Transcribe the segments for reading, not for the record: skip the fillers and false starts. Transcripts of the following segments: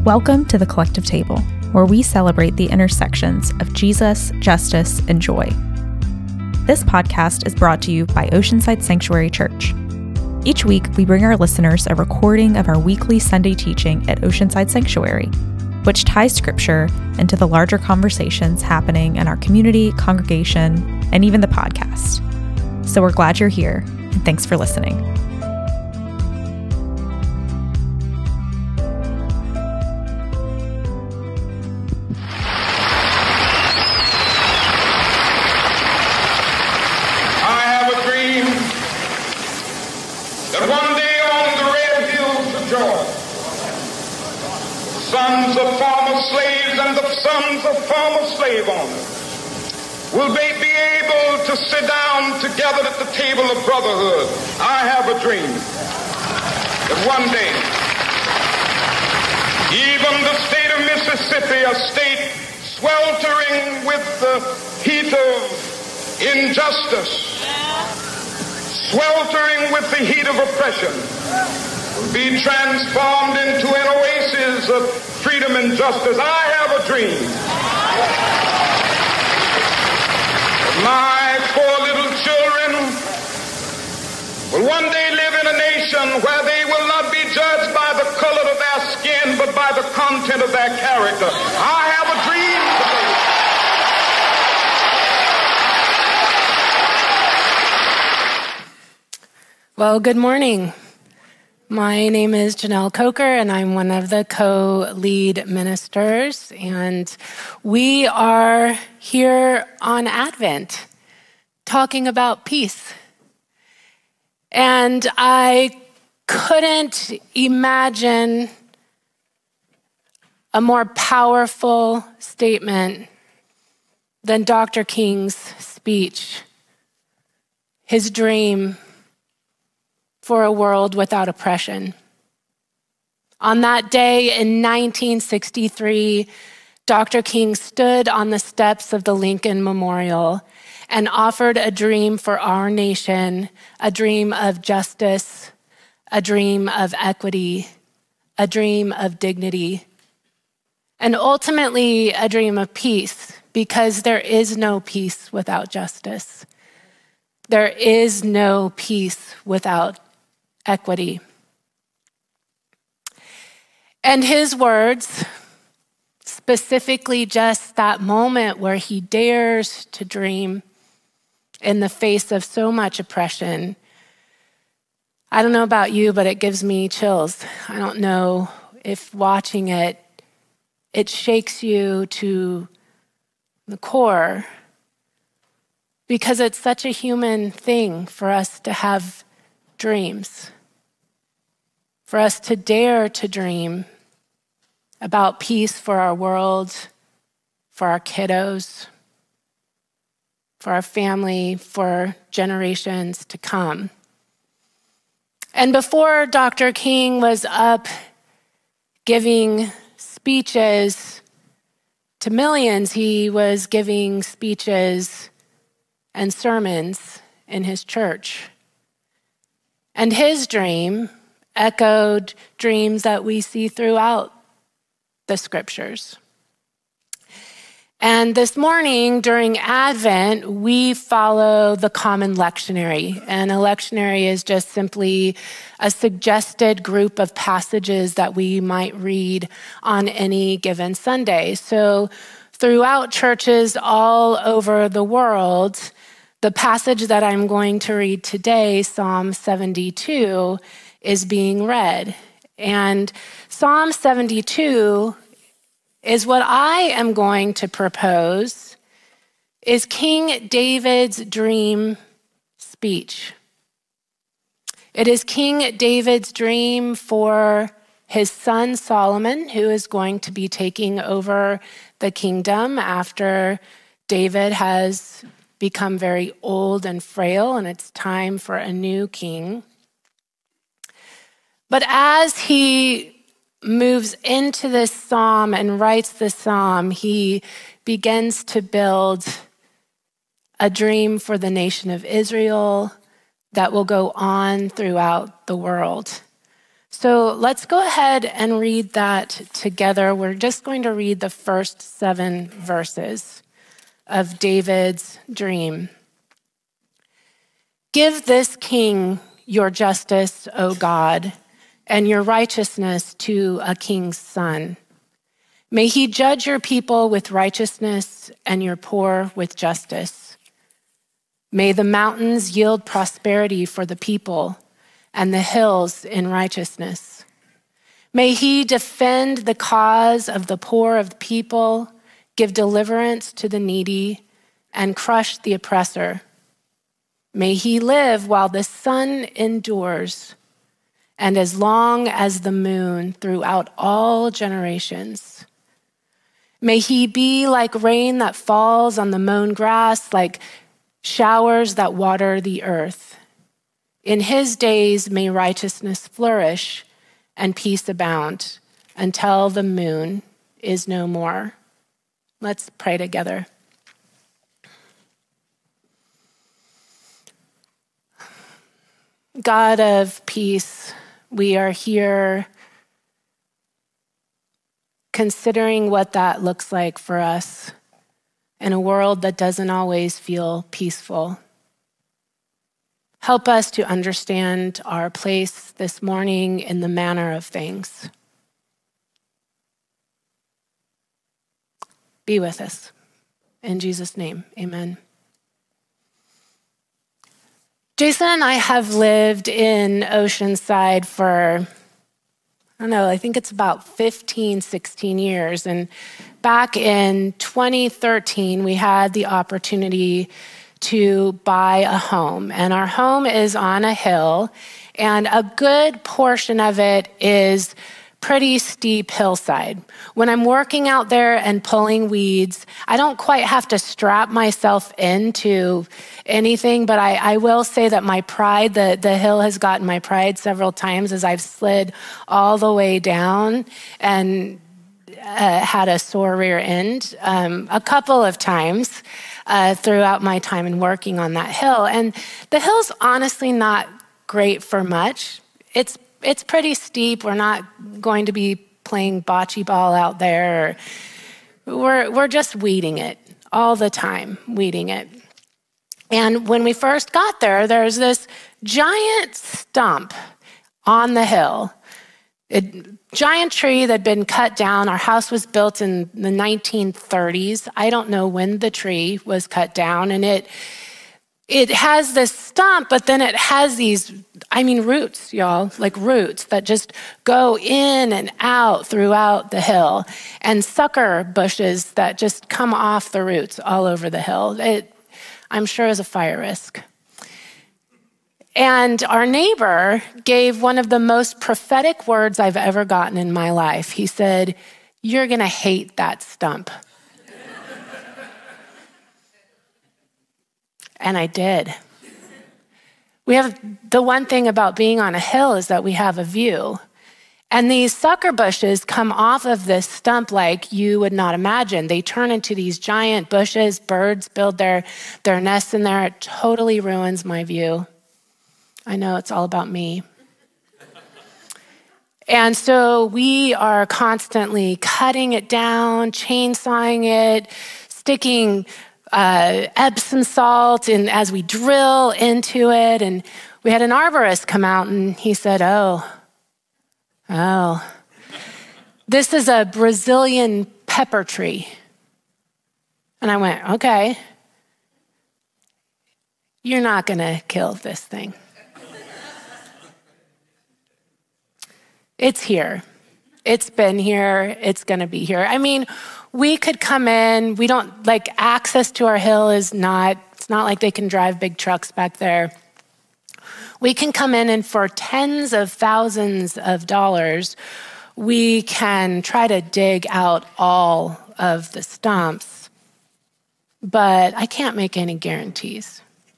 Welcome to the Collective Table, where we celebrate the intersections of Jesus, justice, and joy. This podcast is brought to you by Oceanside Sanctuary Church. Each week, we bring our listeners a recording of our weekly Sunday teaching at Oceanside Sanctuary, which ties Scripture into the larger conversations happening in our community, congregation, and even the podcast. So we're glad you're here, and thanks for listening. Sons of former slaves and the sons of former slave owners will they be able to sit down together at the table of brotherhood. I have a dream that one day, even the state of Mississippi, a state sweltering with the heat of injustice, sweltering with the heat of oppression, be transformed into an oasis of freedom and justice. I have a dream. My four little children will one day live in a nation where they will not be judged by the color of their skin, but by the content of their character. I have a dream today. Well, good morning. My name is Janelle Coker, and I'm one of the co-lead ministers, and we are here on Advent talking about peace. And I couldn't imagine a more powerful statement than Dr. King's speech, his dream for a world without oppression. On that day in 1963, Dr. King stood on the steps of the Lincoln Memorial and offered a dream for our nation, a dream of justice, a dream of equity, a dream of dignity, and ultimately a dream of peace, because there is no peace without justice. There is no peace without equity. And his words, specifically just that moment where he dares to dream in the face of so much oppression, I don't know about you, but it gives me chills. I don't know if watching it shakes you to the core, because it's such a human thing for us to have dreams, for us to dare to dream about peace for our world, for our kiddos, for our family, for generations to come. And before Dr. King was up giving speeches to millions, he was giving speeches and sermons in his church. And his dream echoed dreams that we see throughout the scriptures. And this morning during Advent, we follow the common lectionary. And a lectionary is just simply a suggested group of passages that we might read on any given Sunday. So throughout churches all over the world, the passage that I'm going to read today, Psalm 72, is being read. And Psalm 72 is what I am going to propose is King David's dream speech. It is King David's dream for his son Solomon, who is going to be taking over the kingdom after David has become very old and frail, and it's time for a new king. But as he moves into this psalm and writes this psalm, he begins to build a dream for the nation of Israel that will go on throughout the world. So let's go ahead and read that together. We're just going to read the first 7 verses of David's dream. Give this king your justice, O God, and your righteousness to a king's son. May he judge your people with righteousness and your poor with justice. May the mountains yield prosperity for the people and the hills in righteousness. May he defend the cause of the poor of the people, give deliverance to the needy, and crush the oppressor. May he live while the sun endures, and as long as the moon throughout all generations. May he be like rain that falls on the mown grass, like showers that water the earth. In his days may righteousness flourish and peace abound until the moon is no more. Let's pray together. God of peace, we are here considering what that looks like for us in a world that doesn't always feel peaceful. Help us to understand our place this morning in the manner of things. Be with us. In Jesus' name, amen. Jason and I have lived in Oceanside for, I think it's about 15, 16 years. And back in 2013, we had the opportunity to buy a home. And our home is on a hill, and a good portion of it is pretty steep hillside. When I'm working out there and pulling weeds, I don't quite have to strap myself into anything, but I will say that my pride, the hill has gotten my pride several times as I've slid all the way down and had a sore rear end a couple of times throughout my time in working on that hill. And the hill's honestly not great for much. It's pretty steep. We're not going to be playing bocce ball out there. We're just weeding it all the time, weeding it. And when we first got there, there's this giant stump on the hill, a giant tree that had been cut down. Our house was built in the 1930s. I don't know when the tree was cut down, and it has this stump, but then it has these, roots, y'all, like roots that just go in and out throughout the hill, and sucker bushes that just come off the roots all over the hill. I'm sure is a fire risk. And our neighbor gave one of the most prophetic words I've ever gotten in my life. He said, "You're going to hate that stump." And I did. We have the one thing about being on a hill is that we have a view. And these sucker bushes come off of this stump like you would not imagine. They turn into these giant bushes. Birds build their nests in there. It totally ruins my view. I know it's all about me. And so we are constantly cutting it down, chainsawing it, sticking Epsom salt and as we drill into it. And we had an arborist come out and he said, oh, this is a Brazilian pepper tree. And I went, okay, you're not going to kill this thing. It's here. It's been here. It's going to be here. We could come in. We don't, access to our hill it's not like they can drive big trucks back there. We can come in and for tens of thousands of dollars, we can try to dig out all of the stumps, but I can't make any guarantees.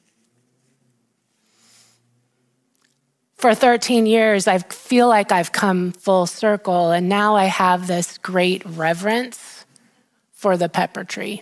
For 13 years, I feel like I've come full circle, and now I have this great reverence for the pepper tree.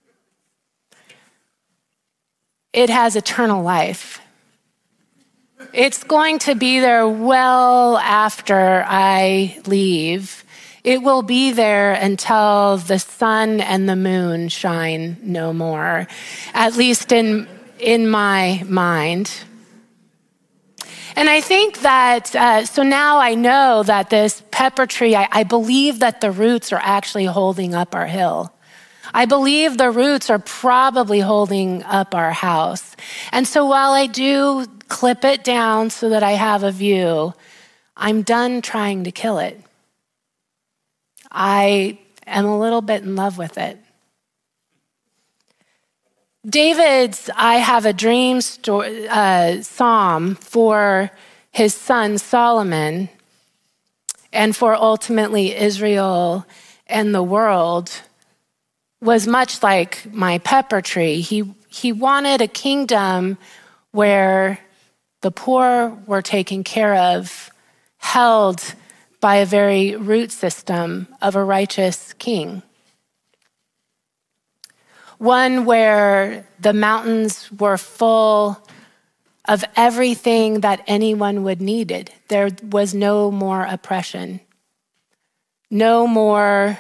It has eternal life. It's going to be there well after I leave. It will be there until the sun and the moon shine no more, at least in my mind. And I think that, so now I know that this pepper tree, I believe that the roots are actually holding up our hill. I believe the roots are probably holding up our house. And so while I do clip it down so that I have a view, I'm done trying to kill it. I am a little bit in love with it. David's I Have a Dream psalm for his son Solomon and for ultimately Israel and the world was much like my pepper tree. He wanted a kingdom where the poor were taken care of, held by a very root system of a righteous king. One where the mountains were full of everything that anyone would need. There was no more oppression, no more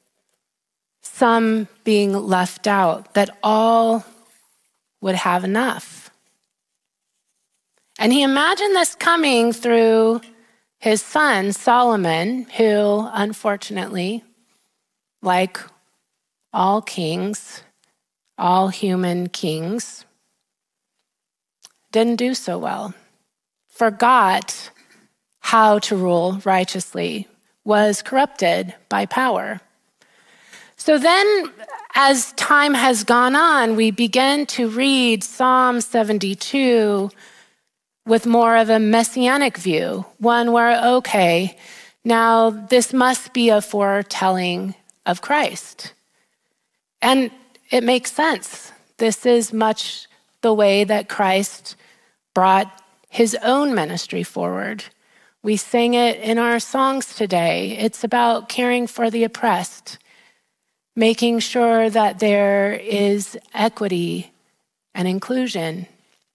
some being left out, that all would have enough. And he imagined this coming through his son, Solomon, who unfortunately, like all kings, all human kings, didn't do so well, forgot how to rule righteously, was corrupted by power. So then, as time has gone on, we begin to read Psalm 72 with more of a messianic view, one where, okay, now this must be a foretelling of Christ. And it makes sense. This is much the way that Christ brought his own ministry forward. We sing it in our songs today. It's about caring for the oppressed, making sure that there is equity and inclusion.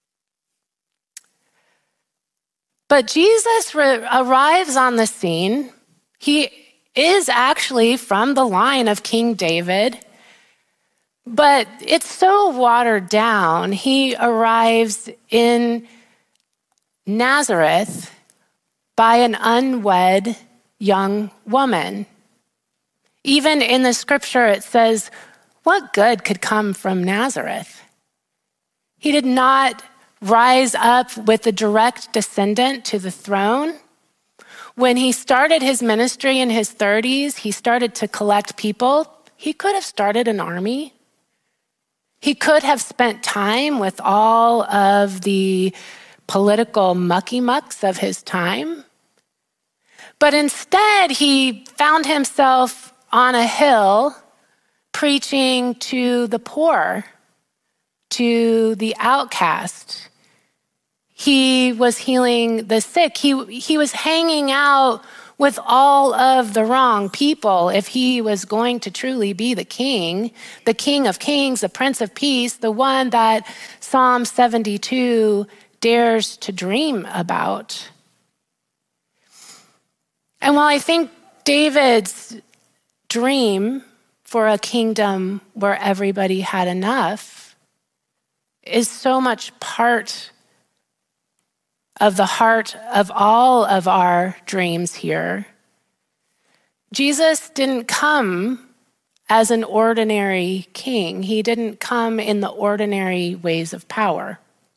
But Jesus arrives on the scene. He is actually from the line of King David, but it's so watered down. He arrives in Nazareth by an unwed young woman. Even in the scripture, it says, what good could come from Nazareth? He did not rise up with a direct descendant to the throne. When he started his ministry in his 30s, he started to collect people. He could have started an army. He could have spent time with all of the political mucky-mucks of his time. But instead, he found himself on a hill preaching to the poor, to the outcast. He was healing the sick. He was hanging out with all of the wrong people if he was going to truly be the King of Kings, the Prince of Peace, the one that Psalm 72 dares to dream about. And while I think David's dream for a kingdom where everybody had enough is so much part of the heart of all of our dreams here, Jesus didn't come as an ordinary king. He didn't come in the ordinary ways of power.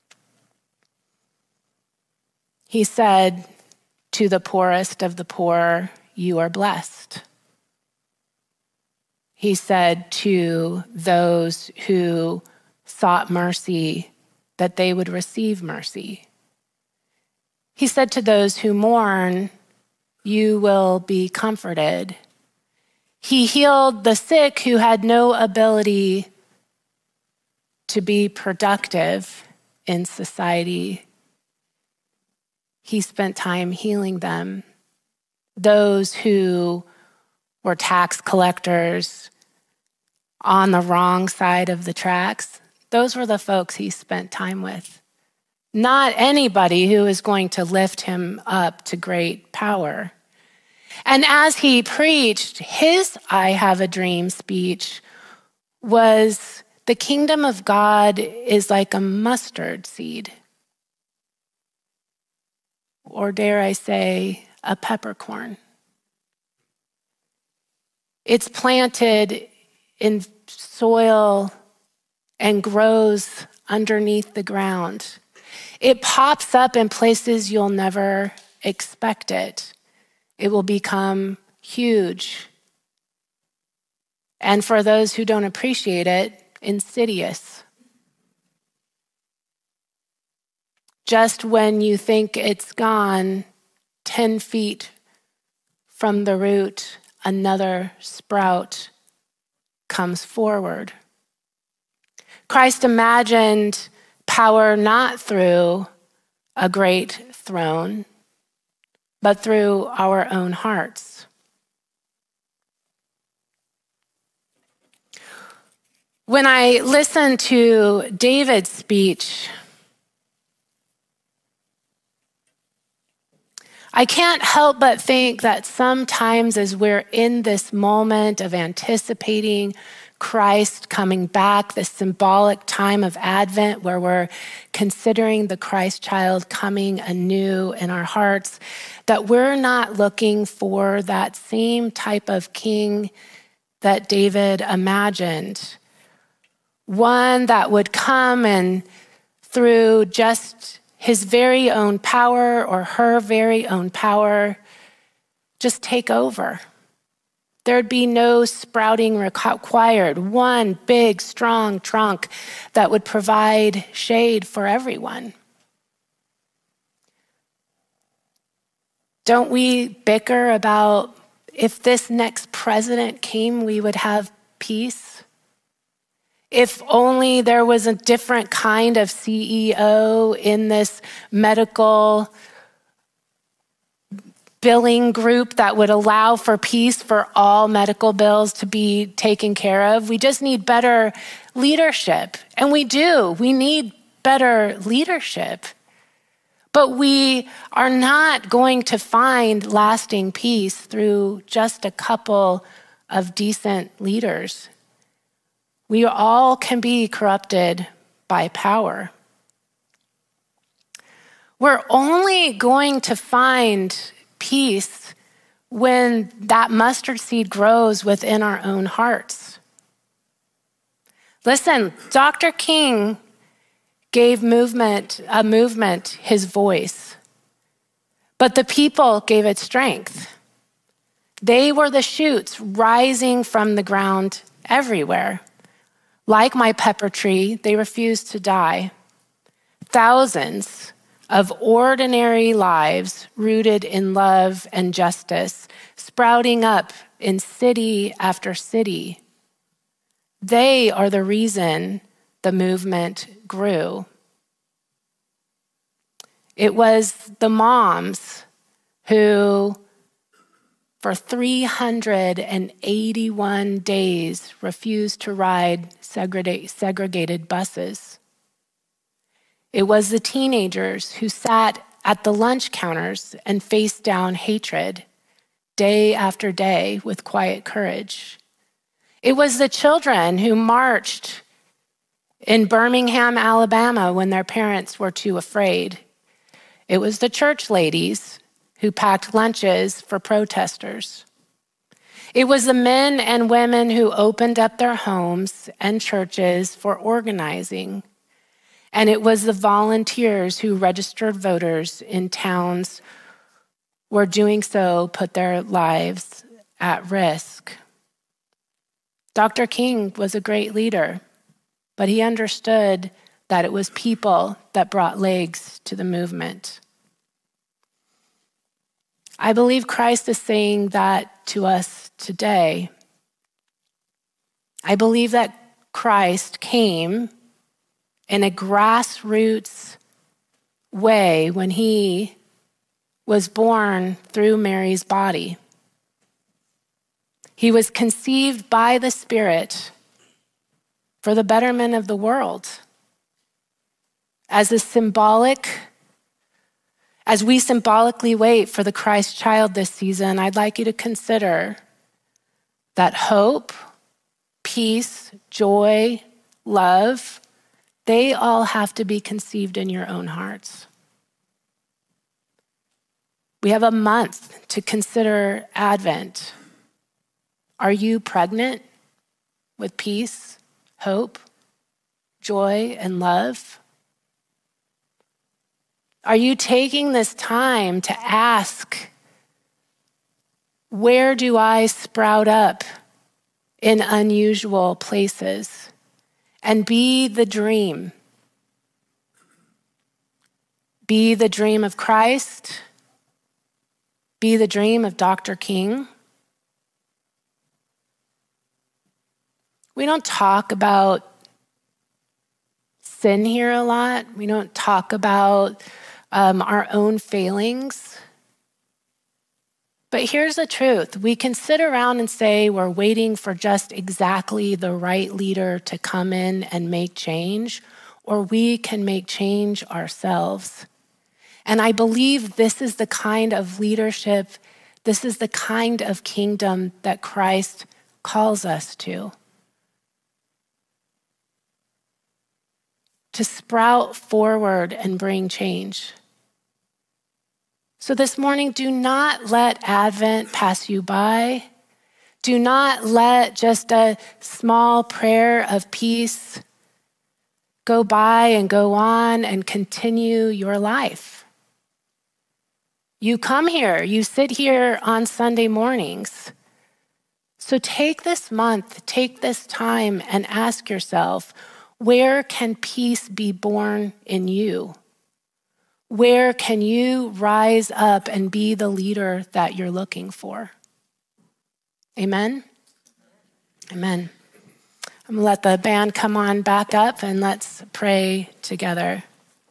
He said to the poorest of the poor, you are blessed. He said to those who sought mercy that they would receive mercy. He said to those who mourn, you will be comforted. He healed the sick who had no ability to be productive in society. He spent time healing them. Those who were tax collectors on the wrong side of the tracks, those were the folks he spent time with. not anybody who is going to lift him up to great power. And as he preached, his I have a dream speech was, the kingdom of God is like a mustard seed. Or dare I say, a peppercorn. It's planted in soil and grows underneath the ground. It pops up in places you'll never expect it. It will become huge. And for those who don't appreciate it, insidious. Just when you think it's gone, 10 feet from the root, another sprout comes forward. Christ imagined power not through a great throne, but through our own hearts. When I listen to David's speech, I can't help but think that sometimes as we're in this moment of anticipating Christ coming back, this symbolic time of Advent where we're considering the Christ child coming anew in our hearts, that we're not looking for that same type of king that David imagined. One that would come and through just his very own power or her very own power, just take over. There'd be no sprouting required. One big, strong trunk that would provide shade for everyone. Don't we bicker about if this next president came, we would have peace? If only there was a different kind of CEO in this medical billing group that would allow for peace for all medical bills to be taken care of. We just need better leadership. And we do. We need better leadership. But we are not going to find lasting peace through just a couple of decent leaders. We all can be corrupted by power. We're only going to find peace when that mustard seed grows within our own hearts. Listen, Dr. King gave a movement his voice, but the people gave it strength. They were the shoots rising from the ground everywhere. Like my pepper tree, they refused to die. Thousands of ordinary lives rooted in love and justice, sprouting up in city after city. They are the reason the movement grew. It was the moms who, for 381 days, refused to ride segregated buses. It was the teenagers who sat at the lunch counters and faced down hatred day after day with quiet courage. It was the children who marched in Birmingham, Alabama, when their parents were too afraid. It was the church ladies who packed lunches for protesters. It was the men and women who opened up their homes and churches for organizing. And it was the volunteers who registered voters in towns where doing so put their lives at risk. Dr. King was a great leader, but he understood that it was people that brought legs to the movement. I believe Christ is saying that to us today. I believe that Christ came in a grassroots way when he was born through Mary's body. He was conceived by the Spirit for the betterment of the world. As we symbolically wait for the Christ child this season, I'd like you to consider that hope, peace, joy, love, they all have to be conceived in your own hearts. We have a month to consider Advent. Are you pregnant with peace, hope, joy, and love? Are you taking this time to ask, where do I sprout up in unusual places? And be the dream. Be the dream of Christ. Be the dream of Dr. King. We don't talk about sin here a lot. We don't talk about our own failings. But here's the truth. We can sit around and say we're waiting for just exactly the right leader to come in and make change, or we can make change ourselves. And I believe this is the kind of leadership, this is the kind of kingdom that Christ calls us to sprout forward and bring change. So this morning, do not let Advent pass you by. Do not let just a small prayer of peace go by and go on and continue your life. You come here, you sit here on Sunday mornings. So take this month, take this time and ask yourself, where can peace be born in you? Where can you rise up and be the leader that you're looking for? Amen? Amen. I'm going to let the band come on back up and let's pray together.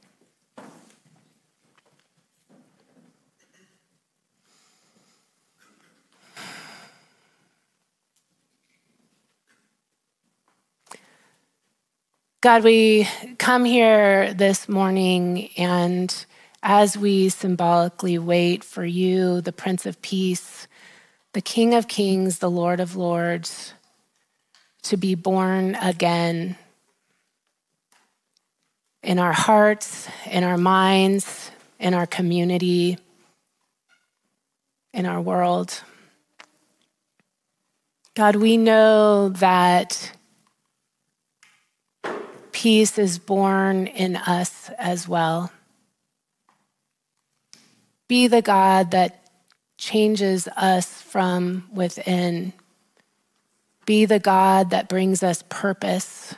God, we come here this morning, and as we symbolically wait for you, the Prince of Peace, the King of Kings, the Lord of Lords, to be born again in our hearts, in our minds, in our community, in our world. God, we know that peace is born in us as well. Be the God that changes us from within. Be the God that brings us purpose.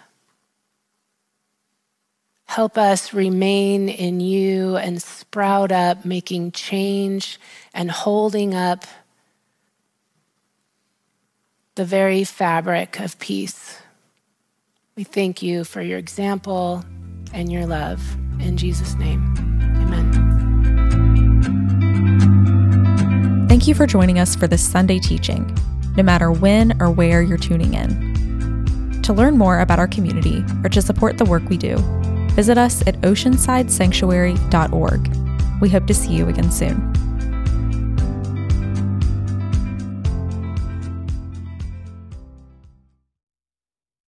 Help us remain in you and sprout up, making change and holding up the very fabric of peace. We thank you for your example and your love. In Jesus' name, amen. Thank you for joining us for this Sunday teaching, no matter when or where you're tuning in. To learn more about our community or to support the work we do, visit us at oceansidesanctuary.org. We hope to see you again soon.